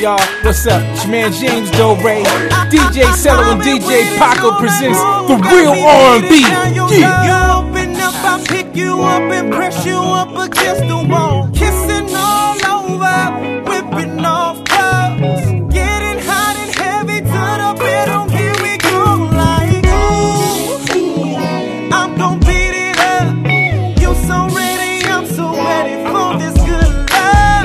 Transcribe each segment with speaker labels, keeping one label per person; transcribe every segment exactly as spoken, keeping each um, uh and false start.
Speaker 1: y'all. What's up? It's your man James Doe Ray. D J Cello and D J Paco presents the real R and B. Yeah.
Speaker 2: You open up, I pick you up and press you up against the wall. Kissing all over, whipping off cups. Getting hot and heavy to the bedroom. Here we go like, ooh, I'm gon' beat it up. You so ready, I'm so ready for this good love.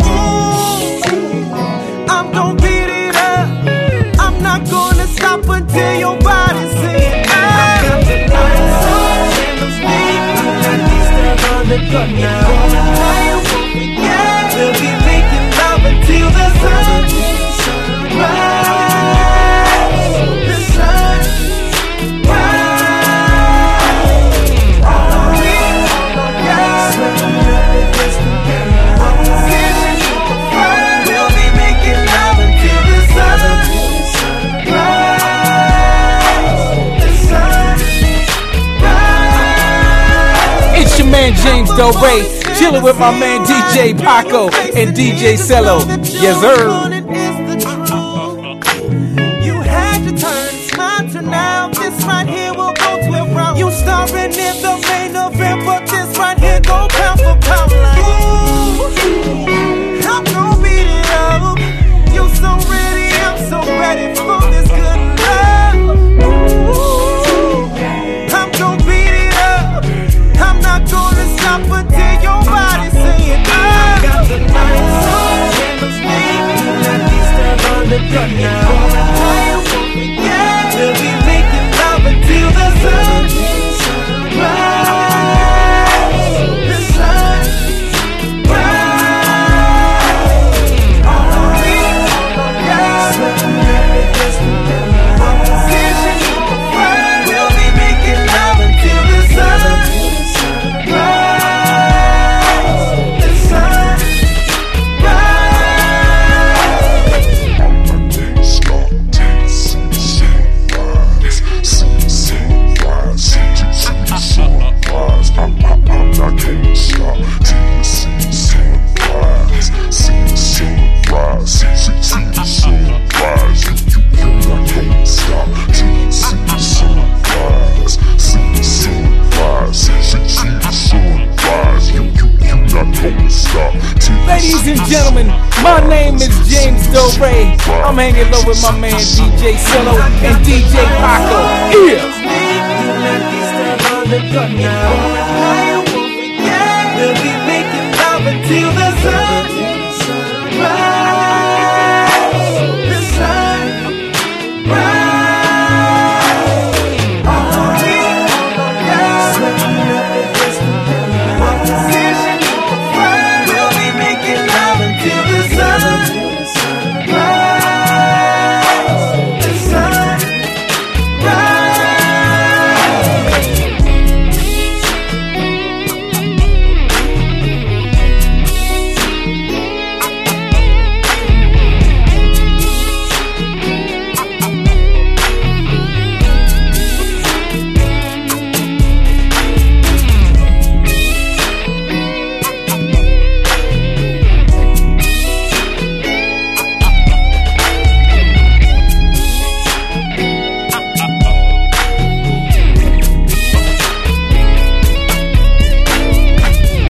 Speaker 2: Ooh, I'm gon' beat it up. I'm not gonna stop until your body's saying, I got the lights on, candles lit, and these on the cut now. We'll be making love until the sun rises. The sun rises. All we got. We'll be making love until the sun rises. The sun rises.
Speaker 1: It's your man James Doe Ray, chilling with my man D J Paco and D J Cello. Yes, sir.
Speaker 2: You had to turn, it's my turn now. This right here will go twelve rounds. You starring in the main event, but this right here go pound for pound like, ooh, I'm gon' beat it up. You so ready, I'm so ready for this good love. Ooh, I'm gon' beat it up. I'm not gonna stop until your body's saying, I got the lights on, candles lit, and these on the cut now. We'll be making love until the sun rises. The sun rises. All we got. We'll be making love until the sun rises. The sun
Speaker 1: Ladies and gentlemen, my name is James Doe Ray. I'm hanging low with my man D J Cello and D J Paco. Yeah.